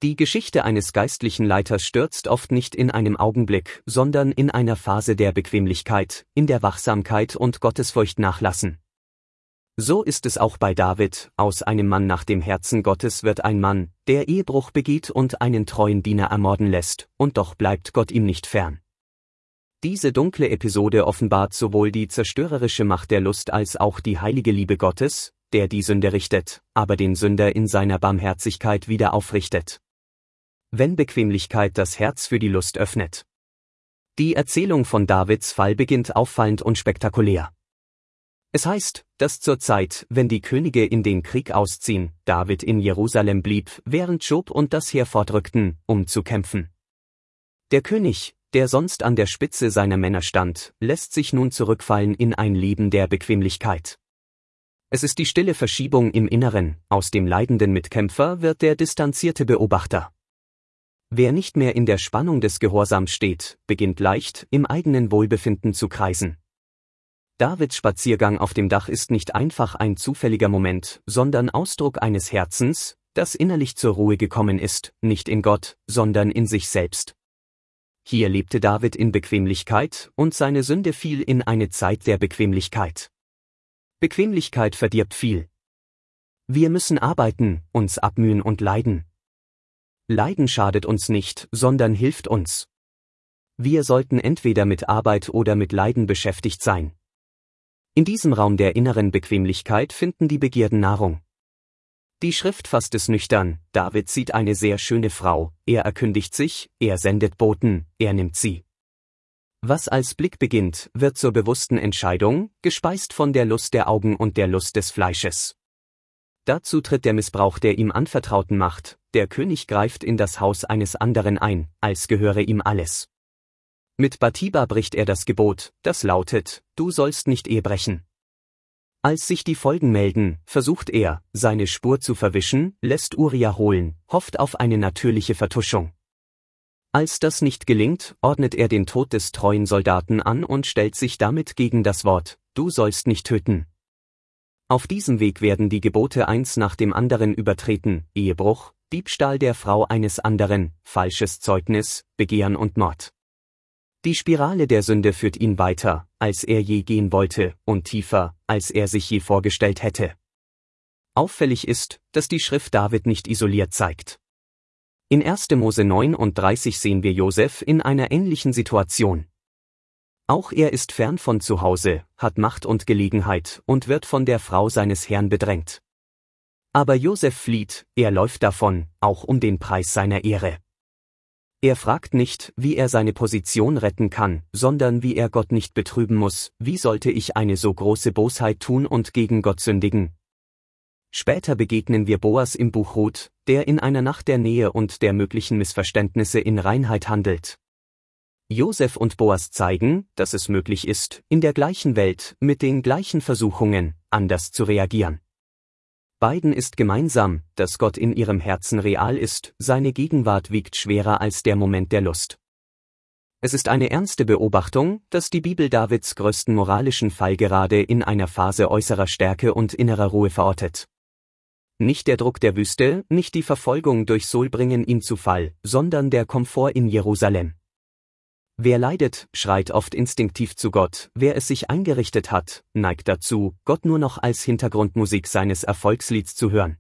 Die Geschichte eines geistlichen Leiters stürzt oft nicht in einem Augenblick, sondern in einer Phase der Bequemlichkeit, in der Wachsamkeit und Gottesfurcht nachlassen. So ist es auch bei David, aus einem Mann nach dem Herzen Gottes wird ein Mann, der Ehebruch begeht und einen treuen Diener ermorden lässt, und doch bleibt Gott ihm nicht fern. Diese dunkle Episode offenbart sowohl die zerstörerische Macht der Lust als auch die heilige Liebe Gottes, der die Sünde richtet, aber den Sünder in seiner Barmherzigkeit wieder aufrichtet. Wenn Bequemlichkeit das Herz für die Lust öffnet. Die Erzählung von Davids Fall beginnt auffallend und spektakulär. Es heißt, dass zur Zeit, wenn die Könige in den Krieg ausziehen, David in Jerusalem blieb, während Job und das Heer fortrückten, um zu kämpfen. Der König, der sonst an der Spitze seiner Männer stand, lässt sich nun zurückfallen in ein Leben der Bequemlichkeit. Es ist die stille Verschiebung im Inneren, aus dem leidenden Mitkämpfer wird der distanzierte Beobachter. Wer nicht mehr in der Spannung des Gehorsams steht, beginnt leicht, im eigenen Wohlbefinden zu kreisen. Davids Spaziergang auf dem Dach ist nicht einfach ein zufälliger Moment, sondern Ausdruck eines Herzens, das innerlich zur Ruhe gekommen ist, nicht in Gott, sondern in sich selbst. Hier lebte David in Bequemlichkeit, und seine Sünde fiel in eine Zeit der Bequemlichkeit. Bequemlichkeit verdirbt viel. Wir müssen arbeiten, uns abmühen und leiden. Leiden schadet uns nicht, sondern hilft uns. Wir sollten entweder mit Arbeit oder mit Leiden beschäftigt sein. In diesem Raum der inneren Bequemlichkeit finden die Begierden Nahrung. Die Schrift fasst es nüchtern: David sieht eine sehr schöne Frau, er erkündigt sich, er sendet Boten, er nimmt sie. Was als Blick beginnt, wird zur bewussten Entscheidung, gespeist von der Lust der Augen und der Lust des Fleisches. Dazu tritt der Missbrauch der ihm anvertrauten Macht, der König greift in das Haus eines anderen ein, als gehöre ihm alles. Mit Bathseba bricht er das Gebot, das lautet: Du sollst nicht Ehe brechen. Als sich die Folgen melden, versucht er, seine Spur zu verwischen, lässt Uria holen, hofft auf eine natürliche Vertuschung. Als das nicht gelingt, ordnet er den Tod des treuen Soldaten an und stellt sich damit gegen das Wort: Du sollst nicht töten. Auf diesem Weg werden die Gebote eins nach dem anderen übertreten: Ehebruch, Diebstahl der Frau eines anderen, falsches Zeugnis, Begehren und Mord. Die Spirale der Sünde führt ihn weiter, als er je gehen wollte, und tiefer, als er sich je vorgestellt hätte. Auffällig ist, dass die Schrift David nicht isoliert zeigt. In 1. Mose 39 sehen wir Josef in einer ähnlichen Situation. Auch er ist fern von zu Hause, hat Macht und Gelegenheit und wird von der Frau seines Herrn bedrängt. Aber Josef flieht, er läuft davon, auch um den Preis seiner Ehre. Er fragt nicht, wie er seine Position retten kann, sondern wie er Gott nicht betrüben muss: Wie sollte ich eine so große Bosheit tun und gegen Gott sündigen? Später begegnen wir Boas im Buch Ruth, der in einer Nacht der Nähe und der möglichen Missverständnisse in Reinheit handelt. Josef und Boas zeigen, dass es möglich ist, in der gleichen Welt, mit den gleichen Versuchungen, anders zu reagieren. Beiden ist gemeinsam, dass Gott in ihrem Herzen real ist, seine Gegenwart wiegt schwerer als der Moment der Lust. Es ist eine ernste Beobachtung, dass die Bibel Davids größten moralischen Fall gerade in einer Phase äußerer Stärke und innerer Ruhe verortet. Nicht der Druck der Wüste, nicht die Verfolgung durch Saul bringen ihn zu Fall, sondern der Komfort in Jerusalem. Wer leidet, schreit oft instinktiv zu Gott, wer es sich eingerichtet hat, neigt dazu, Gott nur noch als Hintergrundmusik seines Erfolgslieds zu hören.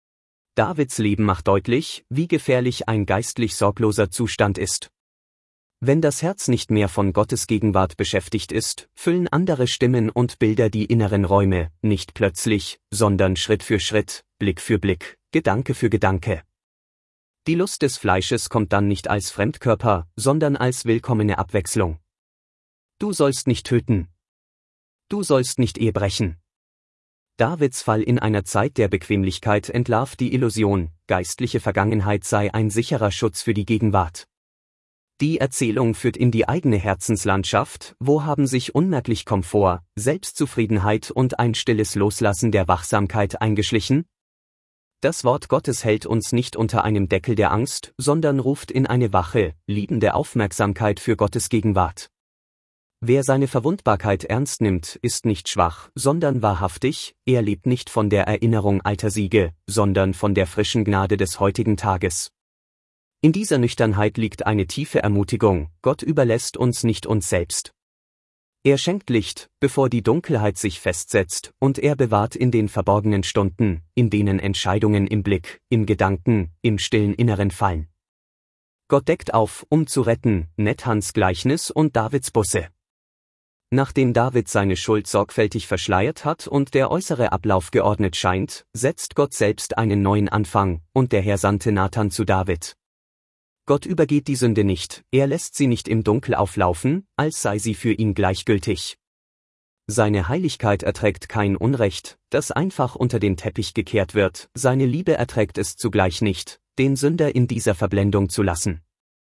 Davids Leben macht deutlich, wie gefährlich ein geistlich sorgloser Zustand ist. Wenn das Herz nicht mehr von Gottes Gegenwart beschäftigt ist, füllen andere Stimmen und Bilder die inneren Räume, nicht plötzlich, sondern Schritt für Schritt, Blick für Blick, Gedanke für Gedanke. Die Lust des Fleisches kommt dann nicht als Fremdkörper, sondern als willkommene Abwechslung. Du sollst nicht töten. Du sollst nicht Ehe brechen. Davids Fall in einer Zeit der Bequemlichkeit entlarvt die Illusion, geistliche Vergangenheit sei ein sicherer Schutz für die Gegenwart. Die Erzählung führt in die eigene Herzenslandschaft, wo haben sich unmerklich Komfort, Selbstzufriedenheit und ein stilles Loslassen der Wachsamkeit eingeschlichen? Das Wort Gottes hält uns nicht unter einem Deckel der Angst, sondern ruft in eine wache, liebende Aufmerksamkeit für Gottes Gegenwart. Wer seine Verwundbarkeit ernst nimmt, ist nicht schwach, sondern wahrhaftig, er lebt nicht von der Erinnerung alter Siege, sondern von der frischen Gnade des heutigen Tages. In dieser Nüchternheit liegt eine tiefe Ermutigung: Gott überlässt uns nicht uns selbst. Er schenkt Licht, bevor die Dunkelheit sich festsetzt, und er bewahrt in den verborgenen Stunden, in denen Entscheidungen im Blick, im Gedanken, im stillen Inneren fallen. Gott deckt auf, um zu retten, Nathans Gleichnis und Davids Busse. Nachdem David seine Schuld sorgfältig verschleiert hat und der äußere Ablauf geordnet scheint, setzt Gott selbst einen neuen Anfang, und der Herr sandte Nathan zu David. Gott übergeht die Sünde nicht, er lässt sie nicht im Dunkel auflaufen, als sei sie für ihn gleichgültig. Seine Heiligkeit erträgt kein Unrecht, das einfach unter den Teppich gekehrt wird, seine Liebe erträgt es zugleich nicht, den Sünder in dieser Verblendung zu lassen.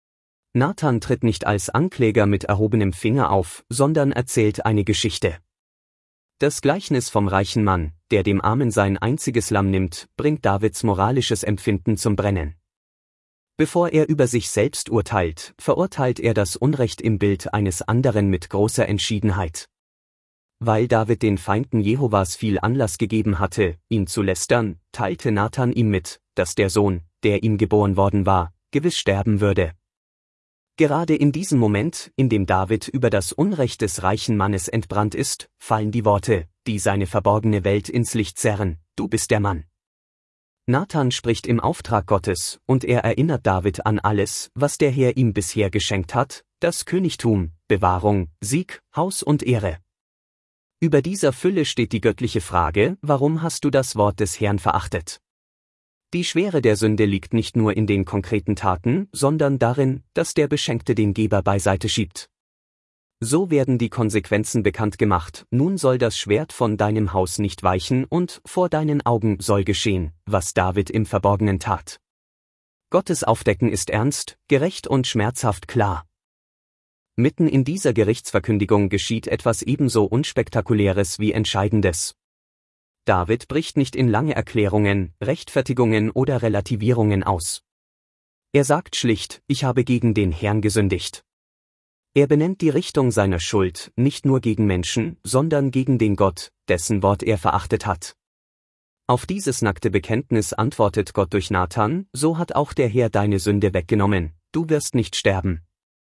Nathan tritt nicht als Ankläger mit erhobenem Finger auf, sondern erzählt eine Geschichte. Das Gleichnis vom reichen Mann, der dem Armen sein einziges Lamm nimmt, bringt Davids moralisches Empfinden zum Brennen. Bevor er über sich selbst urteilt, verurteilt er das Unrecht im Bild eines anderen mit großer Entschiedenheit. Weil David den Feinden Jehovas viel Anlass gegeben hatte, ihn zu lästern, teilte Nathan ihm mit, dass der Sohn, der ihm geboren worden war, gewiss sterben würde. Gerade in diesem Moment, in dem David über das Unrecht des reichen Mannes entbrannt ist, fallen die Worte, die seine verborgene Welt ins Licht zerren: Du bist der Mann. Nathan spricht im Auftrag Gottes, und er erinnert David an alles, was der Herr ihm bisher geschenkt hat: das Königtum, Bewahrung, Sieg, Haus und Ehre. Über dieser Fülle steht die göttliche Frage: Warum hast du das Wort des Herrn verachtet? Die Schwere der Sünde liegt nicht nur in den konkreten Taten, sondern darin, dass der Beschenkte den Geber beiseite schiebt. So werden die Konsequenzen bekannt gemacht: Nun soll das Schwert von deinem Haus nicht weichen, und vor deinen Augen soll geschehen, was David im Verborgenen tat. Gottes Aufdecken ist ernst, gerecht und schmerzhaft klar. Mitten in dieser Gerichtsverkündigung geschieht etwas ebenso Unspektakuläres wie Entscheidendes. David bricht nicht in lange Erklärungen, Rechtfertigungen oder Relativierungen aus. Er sagt schlicht: Ich habe gegen den Herrn gesündigt. Er benennt die Richtung seiner Schuld, nicht nur gegen Menschen, sondern gegen den Gott, dessen Wort er verachtet hat. Auf dieses nackte Bekenntnis antwortet Gott durch Nathan: So hat auch der Herr deine Sünde weggenommen, du wirst nicht sterben.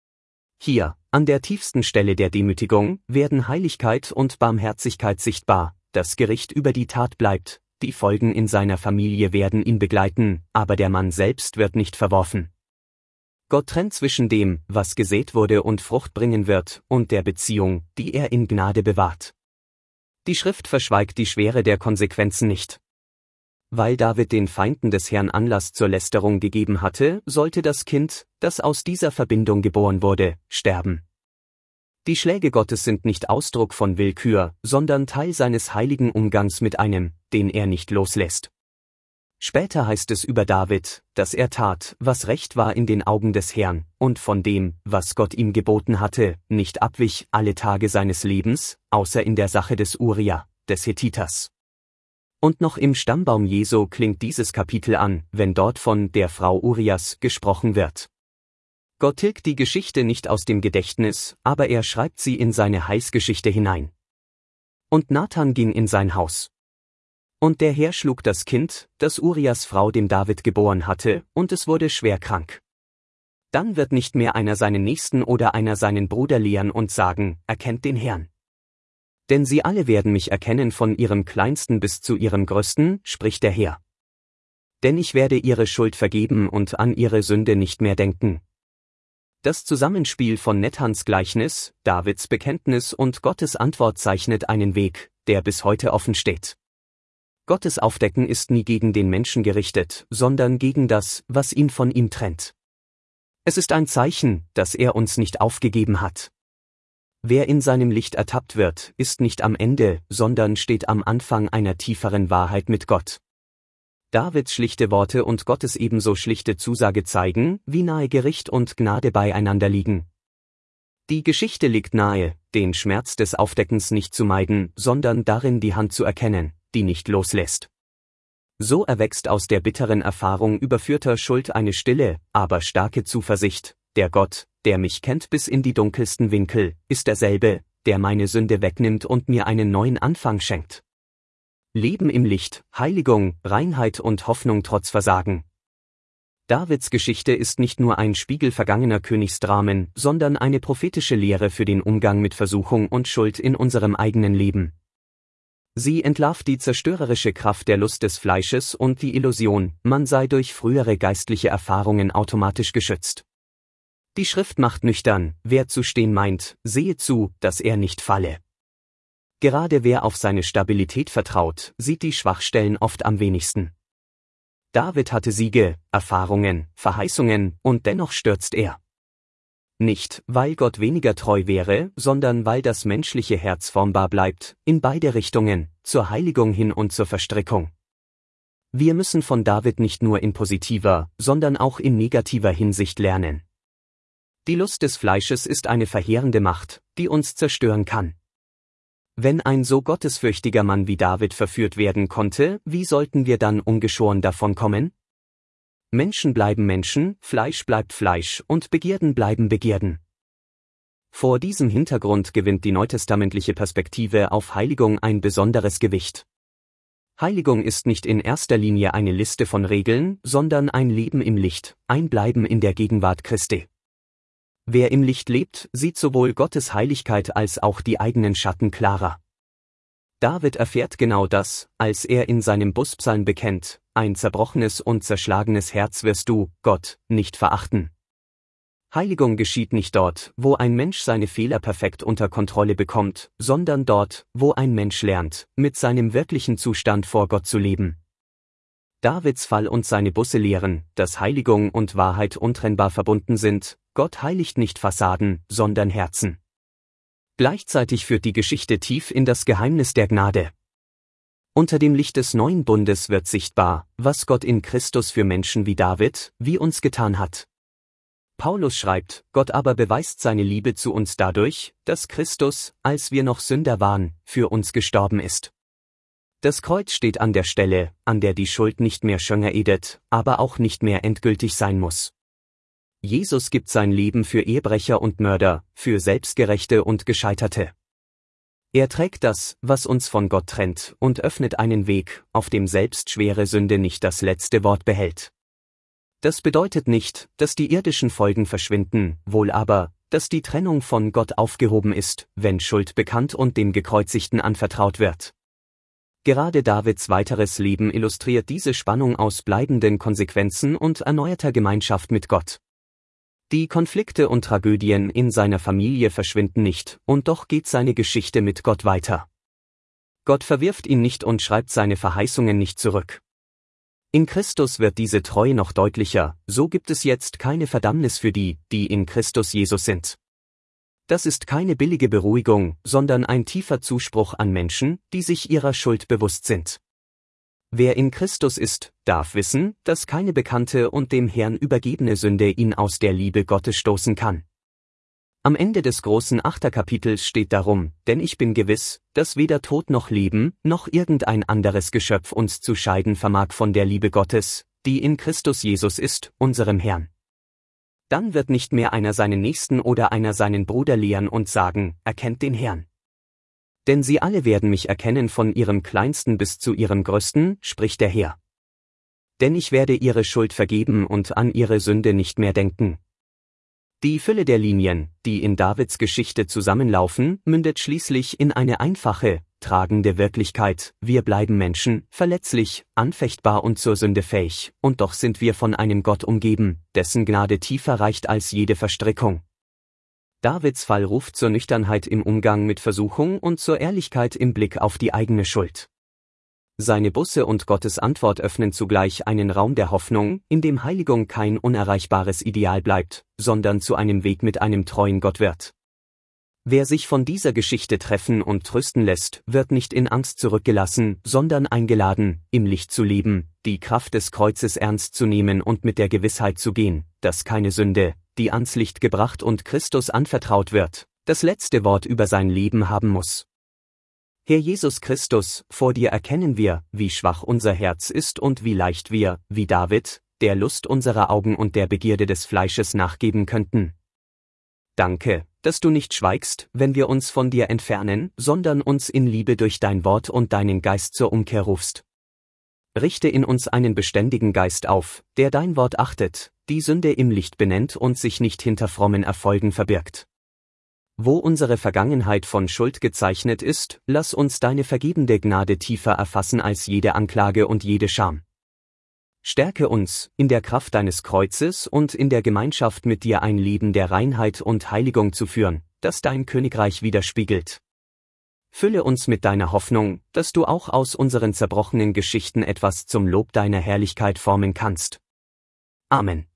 Hier, an der tiefsten Stelle der Demütigung, werden Heiligkeit und Barmherzigkeit sichtbar. Das Gericht über die Tat bleibt, die Folgen in seiner Familie werden ihn begleiten, aber der Mann selbst wird nicht verworfen. Gott trennt zwischen dem, was gesät wurde und Frucht bringen wird, und der Beziehung, die er in Gnade bewahrt. Die Schrift verschweigt die Schwere der Konsequenzen nicht. Weil David den Feinden des Herrn Anlass zur Lästerung gegeben hatte, sollte das Kind, das aus dieser Verbindung geboren wurde, sterben. Die Schläge Gottes sind nicht Ausdruck von Willkür, sondern Teil seines heiligen Umgangs mit einem, den er nicht loslässt. Später heißt es über David, dass er tat, was recht war in den Augen des Herrn, und von dem, was Gott ihm geboten hatte, nicht abwich alle Tage seines Lebens, außer in der Sache des Uria, des Hethiters. Und noch im Stammbaum Jesu klingt dieses Kapitel an, wenn dort von der Frau Urias gesprochen wird. Gott tilgt die Geschichte nicht aus dem Gedächtnis, aber er schreibt sie in seine Heilsgeschichte hinein. Und Nathan ging in sein Haus. Und der Herr schlug das Kind, das Urias Frau dem David geboren hatte, und es wurde schwer krank. Dann wird nicht mehr einer seinen Nächsten oder einer seinen Bruder lehren und sagen: Erkennt den Herrn. Denn sie alle werden mich erkennen, von ihrem Kleinsten bis zu ihrem Größten, spricht der Herr. Denn ich werde ihre Schuld vergeben und an ihre Sünde nicht mehr denken. Das Zusammenspiel von Nathans Gleichnis, Davids Bekenntnis und Gottes Antwort zeichnet einen Weg, der bis heute offen steht. Gottes Aufdecken ist nie gegen den Menschen gerichtet, sondern gegen das, was ihn von ihm trennt. Es ist ein Zeichen, dass er uns nicht aufgegeben hat. Wer in seinem Licht ertappt wird, ist nicht am Ende, sondern steht am Anfang einer tieferen Wahrheit mit Gott. Davids schlichte Worte und Gottes ebenso schlichte Zusage zeigen, wie nahe Gericht und Gnade beieinander liegen. Die Geschichte liegt nahe, den Schmerz des Aufdeckens nicht zu meiden, sondern darin die Hand zu erkennen, die nicht loslässt. So erwächst aus der bitteren Erfahrung überführter Schuld eine stille, aber starke Zuversicht: Der Gott, der mich kennt bis in die dunkelsten Winkel, ist derselbe, der meine Sünde wegnimmt und mir einen neuen Anfang schenkt. Leben im Licht, Heiligung, Reinheit und Hoffnung trotz Versagen. Davids Geschichte ist nicht nur ein Spiegel vergangener Königsdramen, sondern eine prophetische Lehre für den Umgang mit Versuchung und Schuld in unserem eigenen Leben. Sie entlarvt die zerstörerische Kraft der Lust des Fleisches und die Illusion, man sei durch frühere geistliche Erfahrungen automatisch geschützt. Die Schrift macht nüchtern, wer zu stehen meint, sehe zu, dass er nicht falle. Gerade wer auf seine Stabilität vertraut, sieht die Schwachstellen oft am wenigsten. David hatte Siege, Erfahrungen, Verheißungen, und dennoch stürzt er. Nicht, weil Gott weniger treu wäre, sondern weil das menschliche Herz formbar bleibt, in beide Richtungen, zur Heiligung hin und zur Verstrickung. Wir müssen von David nicht nur in positiver, sondern auch in negativer Hinsicht lernen. Die Lust des Fleisches ist eine verheerende Macht, die uns zerstören kann. Wenn ein so gottesfürchtiger Mann wie David verführt werden konnte, wie sollten wir dann ungeschoren davon kommen? Menschen bleiben Menschen, Fleisch bleibt Fleisch und Begierden bleiben Begierden. Vor diesem Hintergrund gewinnt die neutestamentliche Perspektive auf Heiligung ein besonderes Gewicht. Heiligung ist nicht in erster Linie eine Liste von Regeln, sondern ein Leben im Licht, ein Bleiben in der Gegenwart Christi. Wer im Licht lebt, sieht sowohl Gottes Heiligkeit als auch die eigenen Schatten klarer. David erfährt genau das, als er in seinem Buspsalm bekennt: Ein zerbrochenes und zerschlagenes Herz wirst du, Gott, nicht verachten. Heiligung geschieht nicht dort, wo ein Mensch seine Fehler perfekt unter Kontrolle bekommt, sondern dort, wo ein Mensch lernt, mit seinem wirklichen Zustand vor Gott zu leben. Davids Fall und seine Busse lehren, dass Heiligung und Wahrheit untrennbar verbunden sind. Gott heiligt nicht Fassaden, sondern Herzen. Gleichzeitig führt die Geschichte tief in das Geheimnis der Gnade. Unter dem Licht des neuen Bundes wird sichtbar, was Gott in Christus für Menschen wie David, wie uns getan hat. Paulus schreibt: Gott aber beweist seine Liebe zu uns dadurch, dass Christus, als wir noch Sünder waren, für uns gestorben ist. Das Kreuz steht an der Stelle, an der die Schuld nicht mehr schöngeredet, aber auch nicht mehr endgültig sein muss. Jesus gibt sein Leben für Ehebrecher und Mörder, für Selbstgerechte und Gescheiterte. Er trägt das, was uns von Gott trennt, und öffnet einen Weg, auf dem selbst schwere Sünde nicht das letzte Wort behält. Das bedeutet nicht, dass die irdischen Folgen verschwinden, wohl aber, dass die Trennung von Gott aufgehoben ist, wenn Schuld bekannt und dem Gekreuzigten anvertraut wird. Gerade Davids weiteres Leben illustriert diese Spannung aus bleibenden Konsequenzen und erneuerter Gemeinschaft mit Gott. Die Konflikte und Tragödien in seiner Familie verschwinden nicht, und doch geht seine Geschichte mit Gott weiter. Gott verwirft ihn nicht und schreibt seine Verheißungen nicht zurück. In Christus wird diese Treue noch deutlicher: So gibt es jetzt keine Verdammnis für die, die in Christus Jesus sind. Das ist keine billige Beruhigung, sondern ein tiefer Zuspruch an Menschen, die sich ihrer Schuld bewusst sind. Wer in Christus ist, darf wissen, dass keine bekannte und dem Herrn übergebene Sünde ihn aus der Liebe Gottes stoßen kann. Am Ende des großen 8. Kapitels steht darum: Denn ich bin gewiss, dass weder Tod noch Leben, noch irgendein anderes Geschöpf uns zu scheiden vermag von der Liebe Gottes, die in Christus Jesus ist, unserem Herrn. Dann wird nicht mehr einer seinen Nächsten oder einer seinen Bruder lehren und sagen: Erkennt den Herrn. Denn sie alle werden mich erkennen, von ihrem Kleinsten bis zu ihrem Größten, spricht der Herr. Denn ich werde ihre Schuld vergeben und an ihre Sünde nicht mehr denken. Die Fülle der Linien, die in Davids Geschichte zusammenlaufen, mündet schließlich in eine einfache, tragende Wirklichkeit: Wir bleiben Menschen, verletzlich, anfechtbar und zur Sünde fähig, und doch sind wir von einem Gott umgeben, dessen Gnade tiefer reicht als jede Verstrickung. Davids Fall ruft zur Nüchternheit im Umgang mit Versuchung und zur Ehrlichkeit im Blick auf die eigene Schuld. Seine Busse und Gottes Antwort öffnen zugleich einen Raum der Hoffnung, in dem Heiligung kein unerreichbares Ideal bleibt, sondern zu einem Weg mit einem treuen Gott wird. Wer sich von dieser Geschichte treffen und trösten lässt, wird nicht in Angst zurückgelassen, sondern eingeladen, im Licht zu leben, die Kraft des Kreuzes ernst zu nehmen und mit der Gewissheit zu gehen, dass keine Sünde, die ans Licht gebracht und Christus anvertraut wird, das letzte Wort über sein Leben haben muss. Herr Jesus Christus, vor dir erkennen wir, wie schwach unser Herz ist und wie leicht wir, wie David, der Lust unserer Augen und der Begierde des Fleisches nachgeben könnten. Danke, dass du nicht schweigst, wenn wir uns von dir entfernen, sondern uns in Liebe durch dein Wort und deinen Geist zur Umkehr rufst. Richte in uns einen beständigen Geist auf, der dein Wort achtet, die Sünde im Licht benennt und sich nicht hinter frommen Erfolgen verbirgt. Wo unsere Vergangenheit von Schuld gezeichnet ist, lass uns deine vergebende Gnade tiefer erfassen als jede Anklage und jede Scham. Stärke uns, in der Kraft deines Kreuzes und in der Gemeinschaft mit dir ein Leben der Reinheit und Heiligung zu führen, das dein Königreich widerspiegelt. Fülle uns mit deiner Hoffnung, dass du auch aus unseren zerbrochenen Geschichten etwas zum Lob deiner Herrlichkeit formen kannst. Amen.